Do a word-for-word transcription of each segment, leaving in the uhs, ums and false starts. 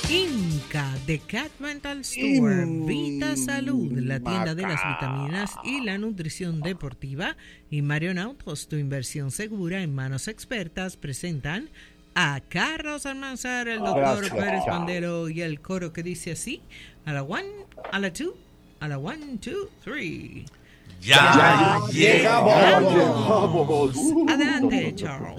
Inca de Cat Mental Store, Vita Salud, la tienda de las vitaminas y la nutrición deportiva, y Marion Autos, tu inversión segura en manos expertas, presentan a Carlos Almanzar, el doctor Pérez Bandero y el coro que dice así: a la one, a la two, a la one, two, three. Ya, ya llegamos. llegamos. Adelante, Charles.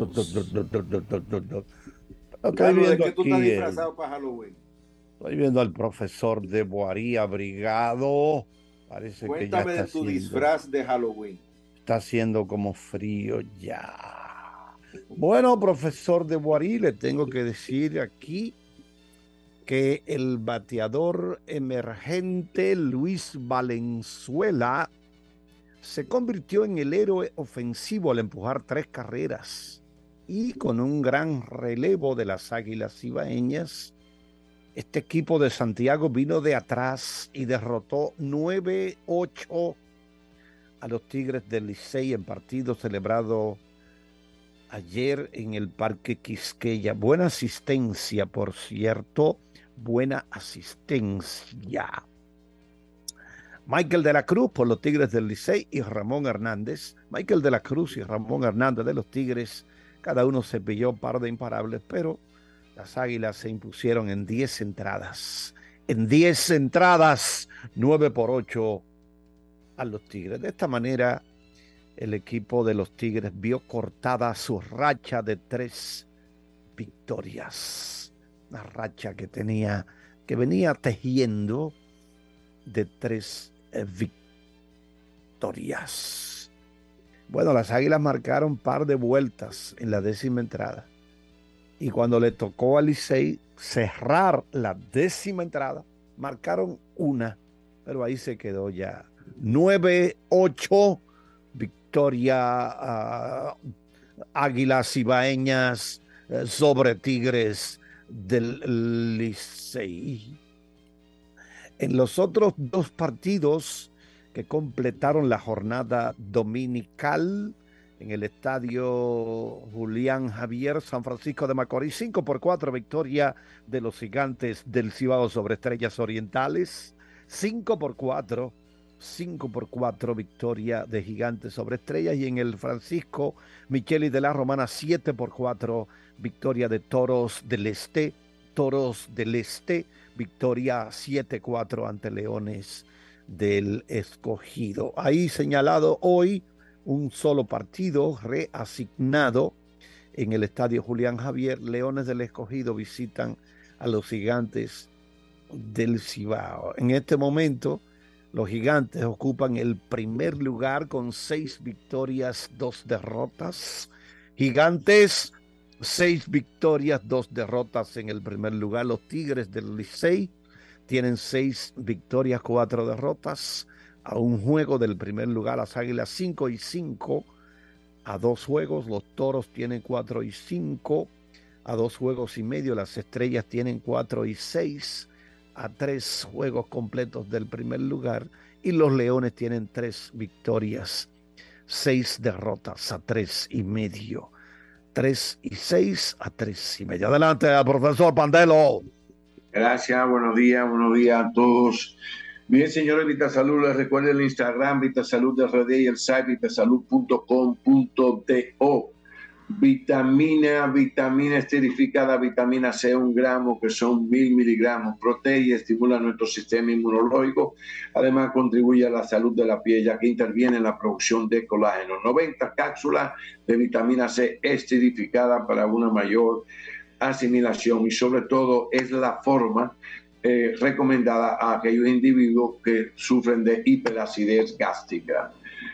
Estoy viendo que tú estás disfrazado para Halloween. Estoy viendo al profesor de Boarí abrigado. Parece Cuéntame que ya está de tu haciendo, disfraz de Halloween. Está haciendo como frío ya. Bueno, profesor de Boarí, le tengo que decir aquí que el bateador emergente Luis Valenzuela se convirtió en el héroe ofensivo al empujar tres carreras y con un gran relevo de las Águilas Ibaeñas. Este equipo de Santiago vino de atrás y derrotó nueve ocho a los Tigres del Licey en partido celebrado ayer en el Parque Quisqueya. Buena asistencia, por cierto, buena asistencia. Michael de la Cruz por los Tigres del Licey y Ramón Hernández. Michael de la Cruz y Ramón Hernández de los Tigres, cada uno se pilló un par de imparables, pero las Águilas se impusieron en diez entradas. En diez entradas, nueve por ocho a los Tigres. De esta manera, el equipo de los Tigres vio cortada su racha de tres victorias. Una racha que tenía, que venía tejiendo de tres eh, victorias. Bueno, las Águilas marcaron un par de vueltas en la décima entrada. Y cuando le tocó a Licey cerrar la décima entrada, marcaron una, pero ahí se quedó ya. nueve ocho, victoria uh, Águilas Ibaeñas uh, sobre Tigres del Licey. En los otros dos partidos que completaron la jornada dominical en el estadio Julián Javier, San Francisco de Macorís, cinco por cuatro, victoria de los Gigantes del Cibao sobre Estrellas Orientales. cinco por cuatro, cinco por cuatro, victoria de Gigantes sobre Estrellas. Y en el Francisco Micheli de la Romana, siete por cuatro, victoria de Toros del Este. Toros del Este, victoria siete cuatro ante Leones del Escogido. Ahí señalado hoy un solo partido reasignado en el estadio Julián Javier. Leones del Escogido visitan a los Gigantes del Cibao. En este momento, los Gigantes ocupan el primer lugar con seis victorias, dos derrotas. Gigantes, seis victorias, dos derrotas en el primer lugar. Los Tigres del Licey tienen seis victorias, cuatro derrotas. A un juego del primer lugar, las Águilas cinco y cinco, a dos juegos. Los Toros tienen cuatro y cinco, a dos juegos y medio. Las Estrellas tienen cuatro y seis, a tres juegos completos del primer lugar. Y los Leones tienen tres victorias, seis derrotas, a tres y medio. Tres y seis a tres y medio. Adelante, profesor Pandelo. Gracias, buenos días, buenos días a todos. Bien, señores, Vitasalud, les recuerdo el Instagram, Vitasalud R D y el site vitasalud punto com punto do. Vitamina, vitamina esterificada, vitamina C, un gramo, que son mil miligramos, protege y estimula nuestro sistema inmunológico. Además, contribuye a la salud de la piel, ya que interviene en la producción de colágeno. noventa cápsulas de vitamina C esterificada para una mayor asimilación, y sobre todo es la forma Eh, recomendada a aquellos individuos que sufren de hiperacidez gástrica.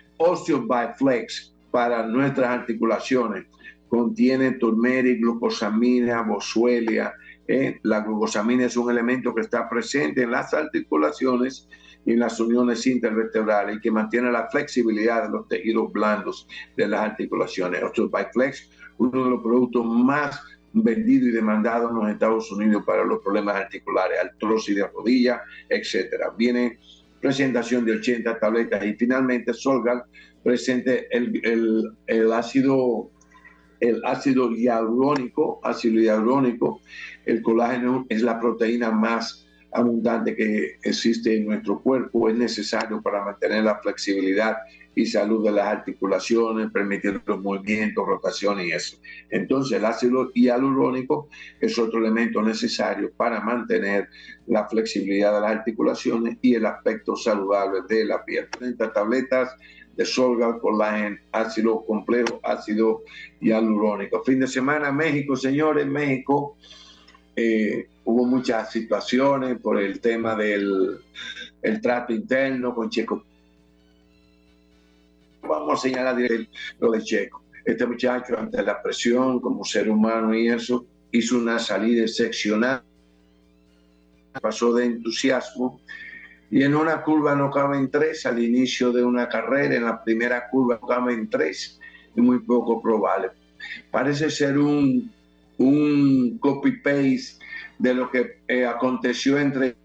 Osteobiflex para nuestras articulaciones contiene turmeric, glucosamina, boswellia. Eh, la glucosamina es un elemento que está presente en las articulaciones y en las uniones intervertebrales y que mantiene la flexibilidad de los tejidos blandos de las articulaciones. Osteobiflex, uno de los productos más vendido y demandado en los Estados Unidos para los problemas articulares, artrosis de rodilla, etcétera. Viene presentación de ochenta tabletas y finalmente Solgal presente el, el, el ácido el ácido hialurónico, ácido hialurónico. El colágeno es la proteína más abundante que existe en nuestro cuerpo, es necesario para mantener la flexibilidad y salud de las articulaciones, permitir los movimientos, rotación y eso. Entonces el ácido hialurónico es otro elemento necesario para mantener la flexibilidad de las articulaciones y el aspecto saludable de la piel. treinta tabletas de Solgar Collagen, ácido complejo, ácido hialurónico. Fin de semana, México, señores, México. Eh, hubo muchas situaciones por el tema del el trato interno con Checo. Vamos a señalar lo de Checo. Este muchacho, ante la presión como ser humano y eso, hizo una salida excepcional, pasó de entusiasmo, y en una curva no caben tres, al inicio de una carrera, en la primera curva no caben tres, y muy poco probable. Parece ser un, un copy-paste de lo que eh, aconteció entre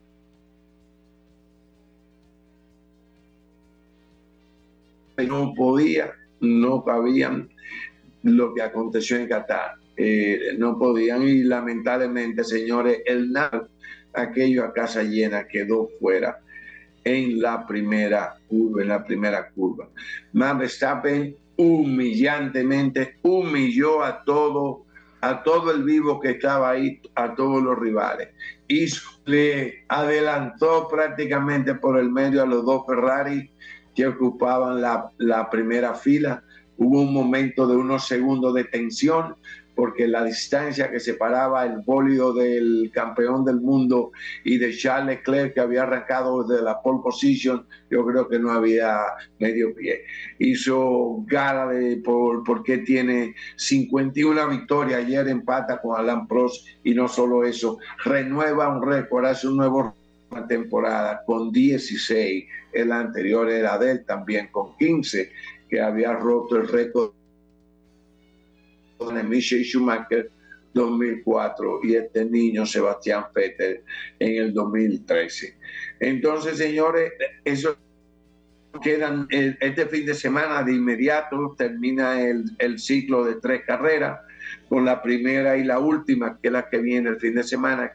no podía, no cabían lo que aconteció en Qatar. Eh, no podían y lamentablemente, señores, el nado, aquello a casa llena, quedó fuera en la primera curva, en la primera curva. Max Verstappen humillantemente humilló a todo, a todo el vivo que estaba ahí, a todos los rivales. Y le adelantó prácticamente por el medio a los dos Ferrari que ocupaban la, la primera fila. Hubo un momento de unos segundos de tensión porque la distancia que separaba el bólido del campeón del mundo y de Charles Leclerc, que había arrancado desde la pole position, yo creo que no había medio pie. Hizo gala de por, porque tiene cincuenta y una victorias, ayer empata con Alain Prost, y no solo eso, renueva un récord, hace un nuevo una temporada con dieciséis, el anterior era de él también con quince, que había roto el récord de Michael Schumacher dos mil cuatro y este niño Sebastián Vettel en el dos mil trece. Entonces, señores, eso quedan este fin de semana de inmediato, termina el, el ciclo de tres carreras con la primera y la última, que es la que viene el fin de semana.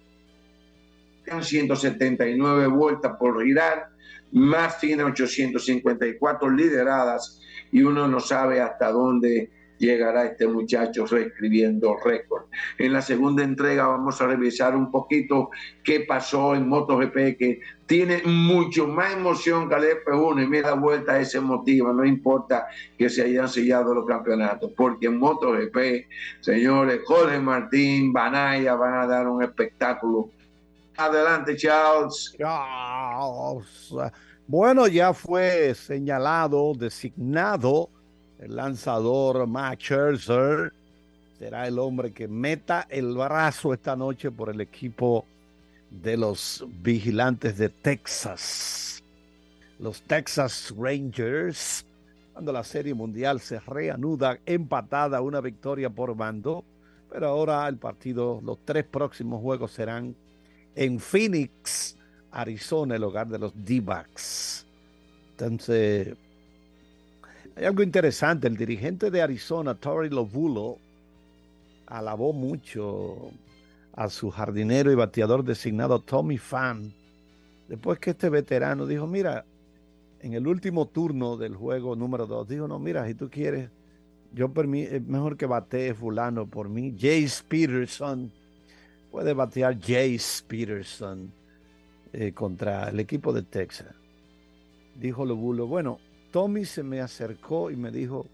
ciento setenta y nueve vueltas por girar, más tiene ochocientas cincuenta y cuatro lideradas, y uno no sabe hasta dónde llegará este muchacho reescribiendo récord. En la segunda entrega vamos a revisar un poquito qué pasó en MotoGP, que tiene mucho más emoción que el F uno, y mira, la vuelta es emotiva, no importa que se hayan sellado los campeonatos, porque en MotoGP, señores, Jorge Martín, Banaya van a dar un espectáculo. Adelante, Charles. Charles. Bueno, ya fue señalado, designado el lanzador Max Scherzer. Será el hombre que meta el brazo esta noche por el equipo de los Vigilantes de Texas. Los Texas Rangers, cuando la Serie Mundial se reanuda empatada, una victoria por bando, pero ahora el partido, los tres próximos juegos serán en Phoenix, Arizona, el hogar de los D-backs. Entonces, hay algo interesante. El dirigente de Arizona, Torey Lovullo, alabó mucho a su jardinero y bateador designado Tommy Pham, después que este veterano dijo, mira, en el último turno del juego número dos, dijo, no, mira, si tú quieres, yo permi- es mejor que batee fulano por mí. Jace Peterson, puede batear Jace Peterson eh, contra el equipo de Texas. Dijo Lovullo, bueno, Tommy se me acercó y me dijo,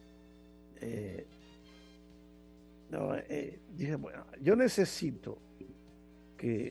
eh, no, eh, dije, bueno, yo necesito que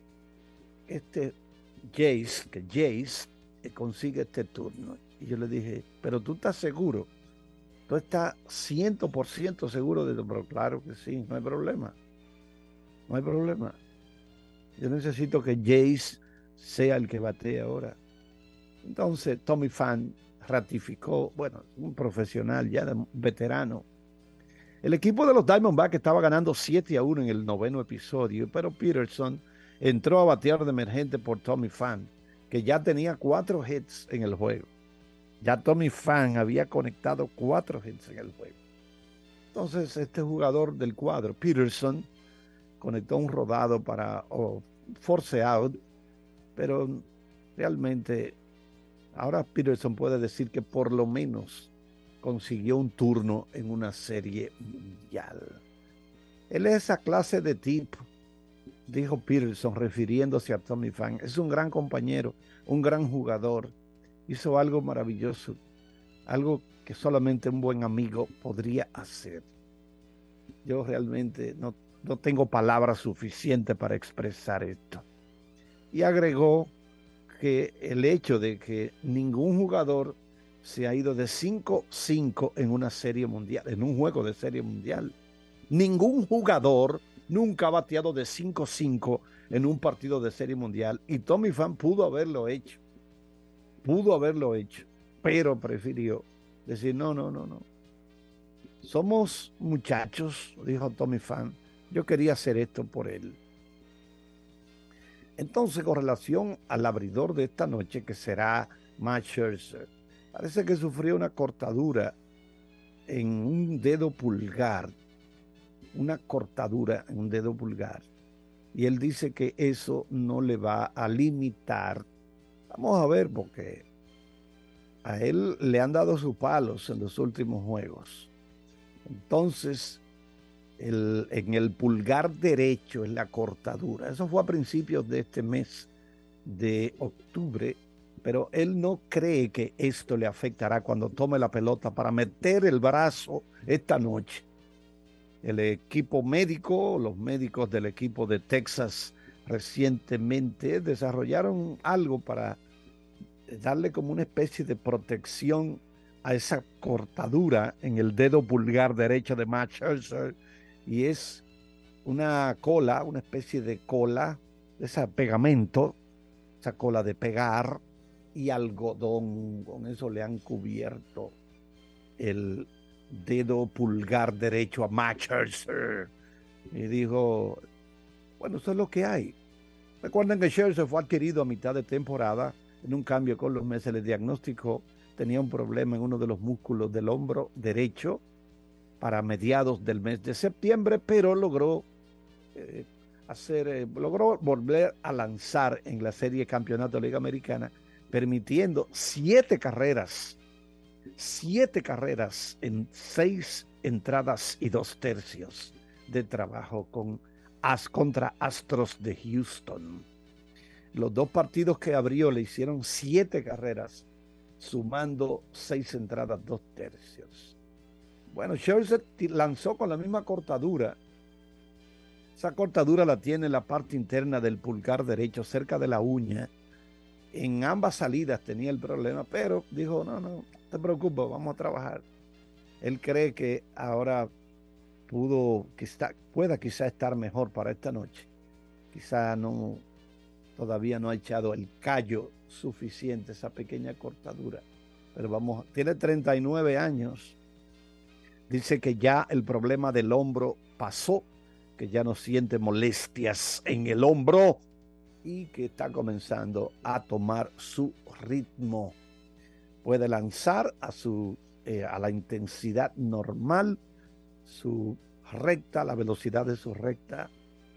este Jace, que Jace eh, consiga este turno. Y yo le dije, pero tú estás seguro, tú estás cien por ciento seguro de eso. Pero claro que sí, no hay problema, no hay problema. Yo necesito que Jace sea el que batee ahora. Entonces Tommy Pham ratificó, bueno, un profesional ya, un veterano. El equipo de los Diamondbacks estaba ganando siete a uno en el noveno episodio, pero Peterson entró a batear de emergente por Tommy Pham, que ya tenía cuatro hits en el juego. Ya Tommy Pham había conectado cuatro hits en el juego. Entonces este jugador del cuadro, Peterson, conectó un rodado para oh, force out, pero realmente ahora Peterson puede decir que por lo menos consiguió un turno en una serie mundial. Él es esa clase de tipo, dijo Peterson refiriéndose a Tommy Pham. Es un gran compañero, un gran jugador. Hizo algo maravilloso, algo que solamente un buen amigo podría hacer. Yo realmente no, no tengo palabras suficientes para expresar esto. Y agregó que el hecho de que ningún jugador se ha ido de cinco cinco en una serie mundial, en un juego de serie mundial. Ningún jugador nunca ha bateado de cinco cinco en un partido de serie mundial, y Tommy Pham pudo haberlo hecho. Pudo haberlo hecho, pero prefirió decir no, no, no, no. Somos muchachos, dijo Tommy Pham. Yo quería hacer esto por él. Entonces, con relación al abridor de esta noche, que será Max Scherzer, parece que sufrió una cortadura en un dedo pulgar, una cortadura en un dedo pulgar, y él dice que eso no le va a limitar. Vamos a ver, porque a él le han dado sus palos en los últimos juegos. Entonces, El, en el pulgar derecho es la cortadura. Eso fue a principios de este mes de octubre, pero él no cree que esto le afectará cuando tome la pelota para meter el brazo esta noche. El equipo médico, los médicos del equipo de Texas recientemente desarrollaron algo para darle como una especie de protección a esa cortadura en el dedo pulgar derecho de Max Scherzer. Y es una cola, una especie de cola, ese pegamento, esa cola de pegar y algodón. Con eso le han cubierto el dedo pulgar derecho a Max Scherzer. Y dijo, bueno, eso es lo que hay. Recuerden que Scherzer fue adquirido a mitad de temporada. En un cambio con los meses le diagnosticó, tenía un problema en uno de los músculos del hombro derecho para mediados del mes de septiembre, pero logró eh, hacer, eh, logró volver a lanzar en la serie Campeonato de Liga Americana, permitiendo siete carreras, siete carreras en seis entradas y dos tercios de trabajo con as, contra Astros de Houston. Los dos partidos que abrió le hicieron siete carreras, sumando seis entradas, dos tercios. Bueno, Scherzer lanzó con la misma cortadura. Esa cortadura la tiene en la parte interna del pulgar derecho, cerca de la uña. En ambas salidas tenía el problema, pero dijo, no, no, no te preocupes, vamos a trabajar. Él cree que ahora pudo, quizá, pueda quizá estar mejor para esta noche. Quizá no, todavía no ha echado el callo suficiente, esa pequeña cortadura. Pero vamos, tiene treinta y nueve años. Dice que ya el problema del hombro pasó, que ya no siente molestias en el hombro y que está comenzando a tomar su ritmo. Puede lanzar a, su, eh, a la intensidad normal, su recta, la velocidad de su recta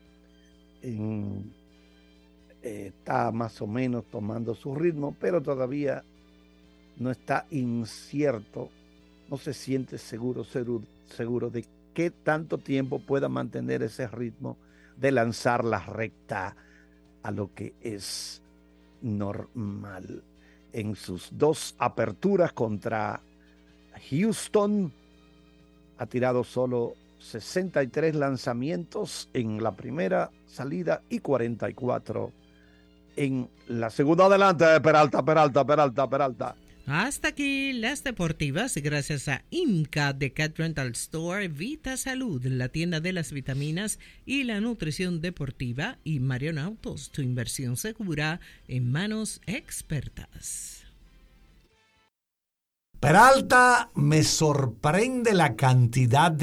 en, eh, está más o menos tomando su ritmo, pero todavía no está incierto. No se siente seguro, seguro, seguro de qué tanto tiempo pueda mantener ese ritmo de lanzar la recta a lo que es normal. En sus dos aperturas contra Houston, ha tirado solo sesenta y tres lanzamientos en la primera salida y cuarenta y cuatro en la segunda. Adelante, Peralta, Peralta, Peralta, Peralta. Hasta aquí las deportivas, gracias a IMCA de Cat Rental Store, Vita Salud, la tienda de las vitaminas y la nutrición deportiva, y Marion Autos, tu inversión segura en manos expertas. Peralta, me sorprende la cantidad de